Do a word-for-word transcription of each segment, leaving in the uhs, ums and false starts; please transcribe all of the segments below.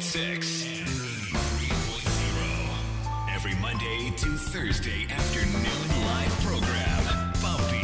point six Every Monday to Thursday afternoon live program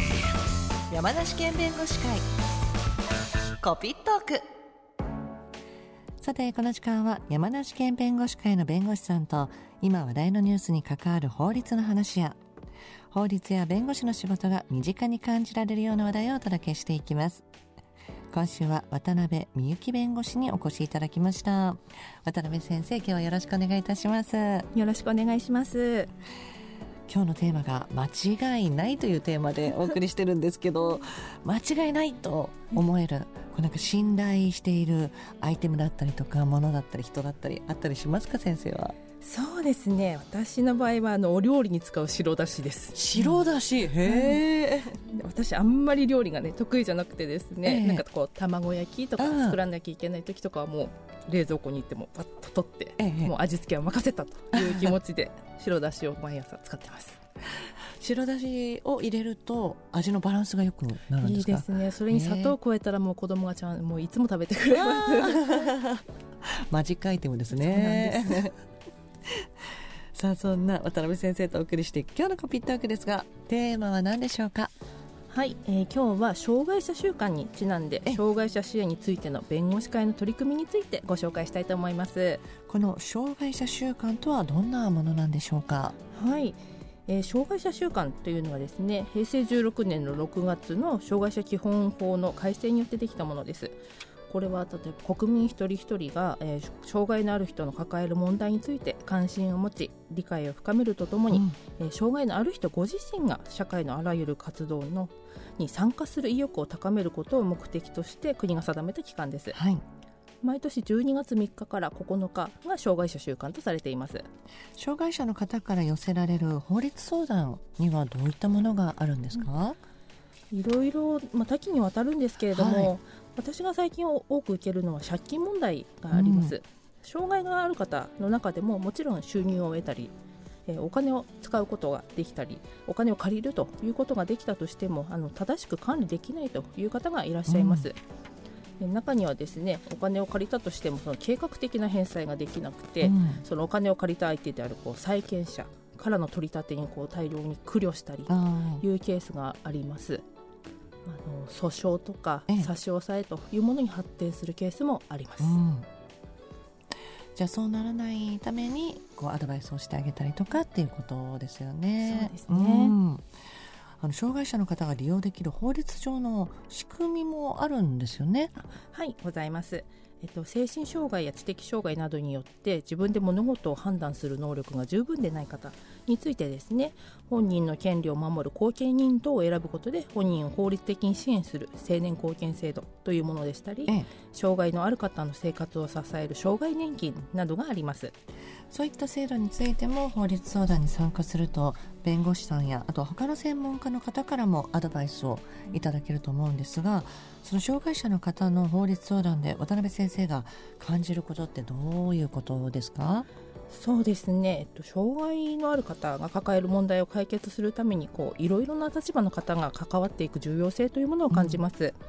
Bumpy 山梨県弁護士会コピットーク。さてこの時間は山梨県弁護士会の弁護士さんと今話題のニュースに関わる法律の話や法律や弁護士の仕事が身近に感じられるような話題をお届けしていきます。今週は渡辺美幸弁護士にお越しいただきました。渡辺先生、今日はよろしくお願いいたします。 よろしくお願いします。 今日のテーマが間違いないというテーマでお送りしてるんですけど間違いないと思える、こうなんか信頼しているアイテムだったりとか物だったり人だったりあったりしますか、先生は。 そうですね、私の場合はあのお料理に使う白だしです。 白だし、うん、へー、 私あんまり料理がね得意じゃなくてですね、 えー、 なんかこう卵焼きとか作らなきゃいけない時とかはもう冷蔵庫に行ってもパッと取って、えー、もう味付けは任せたという気持ちで白だしを毎朝使ってます。 白だしを入れると味のバランスが良くなるんですか。 いいですね。それに砂糖を加えたらもう子供がちゃんもういつも食べてくれますマジックアイテムですね。そうなんですさあそんな渡辺先生とお送りして今日のコピットークですが、テーマは何でしょうか。 はい、えー、今日は障害者週間にちなんで障害者支援についての弁護士会の取り組みについてご紹介したいと思います。 この障害者週間とはどんなものなんでしょうか。 はい、えー、障害者週間というのはですね、平成じゅうろくねんのろくがつの障害者基本法の改正によってできたものです。これは例えば国民一人一人が、えー、障害のある人の抱える問題について関心を持ち理解を深めるとともに、うんえー、障害のある人ご自身が社会のあらゆる活動のに参加する意欲を高めることを目的として国が定めた期間です。はい、毎年じゅうにがつみっかからここのかが障害者週間とされています。 障害者の方から寄せられる法律相談にはどういったものがあるんですか。 うん、いろいろ、まあ、多岐にわたるんですけれども、はい、私が最近多く受けるのは借金問題があります。うん、障害がある方の中でももちろん収入を得たり、えー、お金を使うことができたりお金を借りるということができたとしてもあの正しく管理できないという方がいらっしゃいます。うん、中にはですね、お金を借りたとしてもその計画的な返済ができなくて、うん、そのお金を借りた相手であるこう債権者からの取り立てにこう大量に苦慮したりというケースがあります。あの訴訟とか差し押さえというものに発展するケースもあります。うん、 じゃあそうならないためにこうアドバイスをしてあげたりとかっていうことですよね。 そうですね。うん、 あの障害者の方が利用できる法律上の仕組みもあるんですよね。 はい、ございます。えっと、精神障害や知的障害などによって自分で物事を判断する能力が十分でない方についてですね、本人の権利を守る後見人等を選ぶことで本人を法律的に支援する成年後見制度というものでしたり、ええ、障害のある方の生活を支える障害年金などがあります。 そういった制度についても法律相談に参加すると弁護士さんやあと他の専門家の方からもアドバイスをいただけると思うんですが、その障害者の方の法律相談で渡辺先生が感じることってどういうことですか。 そうですね、えっと、障害のある方が抱える問題を解決するためにこういろいろな立場の方が関わっていく重要性というものを感じます。うん、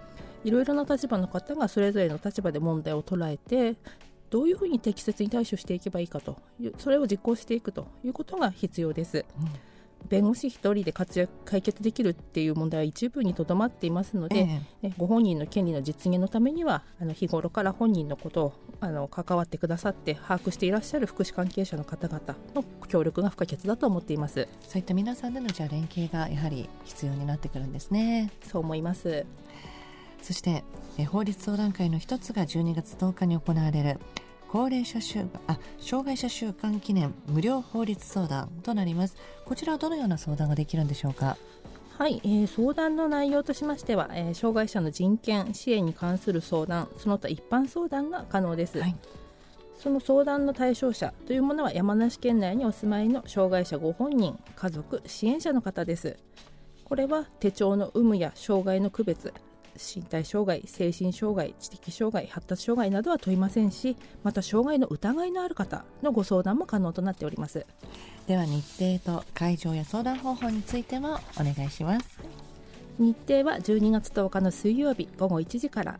いろいろな立場の方がそれぞれの立場で問題を捉えてどういうふうに適切に対処していけばいいかというそれを実行していくということが必要です。うん、弁護士一人で活躍解決できるっていう問題は一部にとどまっていますので、ええ、ご本人の権利の実現のためにはあの日頃から本人のことをあの関わってくださって把握していらっしゃる福祉関係者の方々の協力が不可欠だと思っています。 そういった皆さんでのじゃあ連携がやはり必要になってくるんですね。 そう思います。 そしてえ法律相談会の一つがじゅうにがつとおかに行われる高齢者週あ障害者週間記念無料法律相談となります。こちらはどのような相談ができるんでしょうか。 はい、えー、相談の内容としましては、えー、障害者の人権支援に関する相談その他一般相談が可能です。はい、その相談の対象者というものは山梨県内にお住まいの障害者ご本人家族支援者の方です。これは手帳の有無や障害の区別身体障害、精神障害、知的障害、発達障害などは問いませんし、また障害の疑いのある方のご相談も可能となっております。 では日程と会場や相談方法についてもお願いします。 日程はじゅうにがつとおかの水曜日午後いちじから、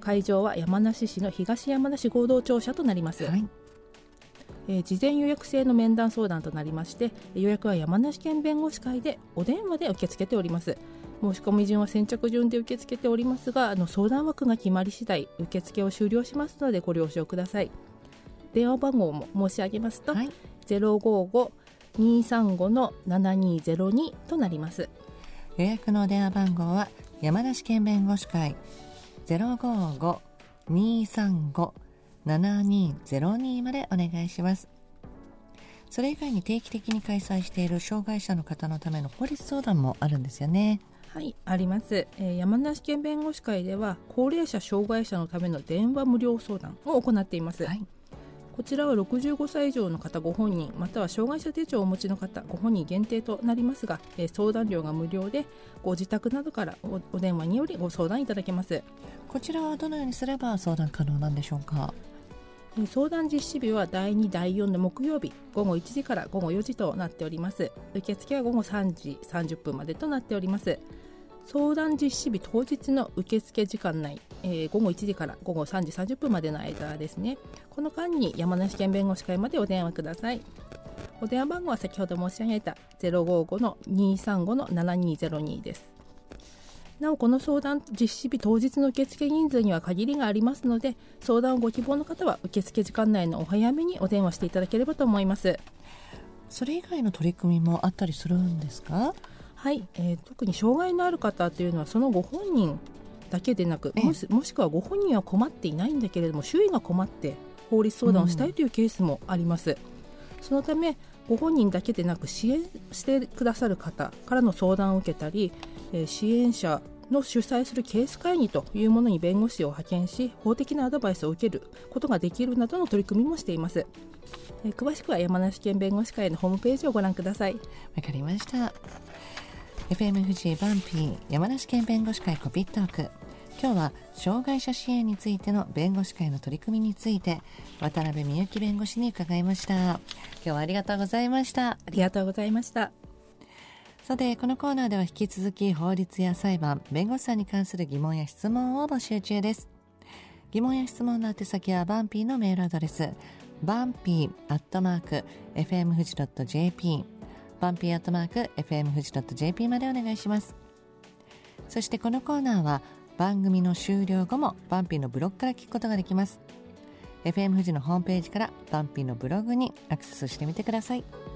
会場は山梨市の東山梨合同庁舎となります、はい。えー、事前予約制の面談相談となりまして、予約は山梨県弁護士会でお電話で受け付けております。申し込み順は先着順で受け付けておりますが、あの相談枠が決まり次第受付を終了しますのでご了承ください。電話番号も申し上げますと、はい、ゼロごご にーさんご のななにーゼロに となります。 予約の電話番号は山梨県弁護士会 ゼロごご にーさんご ななにーゼロに までお願いします。それ以外に定期的に開催している障害者の方のための法律相談もあるんですよね。 はい、あります、えー、山梨県弁護士会では高齢者障害者のための電話無料相談を行っています、はい。こちらはろくじゅうごさい以上の方ご本人、または障害者手帳をお持ちの方ご本人限定となりますが、えー、相談料が無料でご自宅などから お, お電話によりご相談いただけます。 こちらはどのようにすれば相談可能なんでしょうか。 相談実施日はだいに、だいよんの木曜日ごごいちじからごごよじとなっております。受付はごごさんじさんじゅっぷんまでとなっております。相談実施日当日の受付時間内、えー、ごごいちじからごごさんじさんじゅっぷんまでの間ですね。この間に山梨県弁護士会までお電話ください。お電話番号は先ほど申し上げた ゼロごご の にーさんご のななにーゼロに です。なおこの相談実施日当日の受付人数には限りがありますので、相談をご希望の方は受付時間内のお早めにお電話していただければと思います。 それ以外の取り組みもあったりするんですか。 はい、えー、特に障害のある方というのはそのご本人だけでなく、もし、もしくはご本人は困っていないんだけれども周囲が困って法律相談をしたいというケースもあります、うん、そのためご本人だけでなく支援してくださる方からの相談を受けたり、えー、支援者の主催するケース会議というものに弁護士を派遣し法的なアドバイスを受けることができるなどの取り組みもしています。えー、詳しくは山梨県弁護士会のホームページをご覧ください。 わかりました。エフエム 富士バンピー山梨県弁護士会コピットーク、今日は障害者支援についての弁護士会の取り組みについて渡辺美幸弁護士に伺いました。今日はありがとうございました。 ありがとうございました。 さてこのコーナーでは引き続き法律や裁判、弁護士さんに関する疑問や質問を募集中です。疑問や質問の宛先はバンピーのメールアドレスバンピーアットマーク エフエムフジドットジェーピー バンピーアットマーク エフエムフジドットジェーピー までお願いします。そしてこのコーナーは番組の終了後もバンピーのブログから聞くことができます。 エフエム 富士のホームページからバンピーのブログにアクセスしてみてください。